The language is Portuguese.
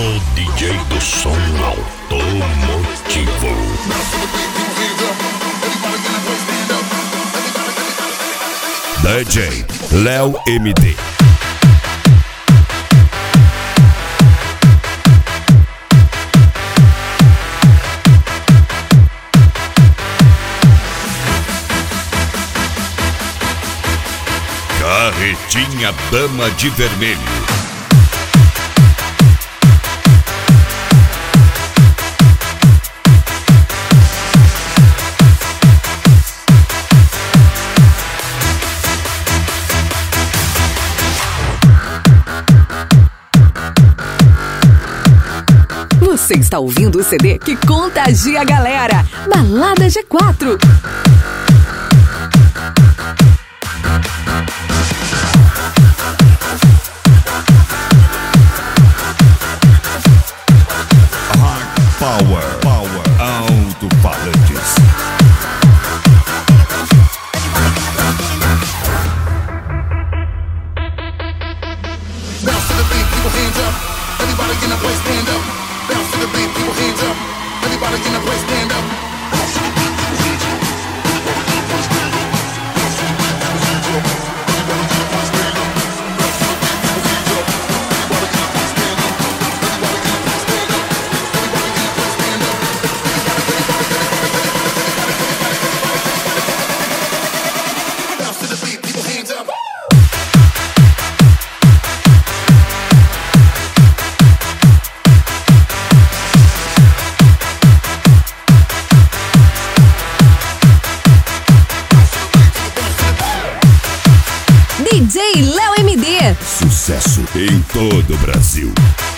O DJ do som automotivo. DJ Léo MD. Carretinha Dama de Vermelho. Você está ouvindo o CD que contagia a galera. Balada G4. Power Alto-Falantes. Bounce to the beat, people hands up. Everybody in the place stand up. Bounce to the beat, people hands up. Everybody in the place stand up. DJ Léo MD. Sucesso em todo o Brasil.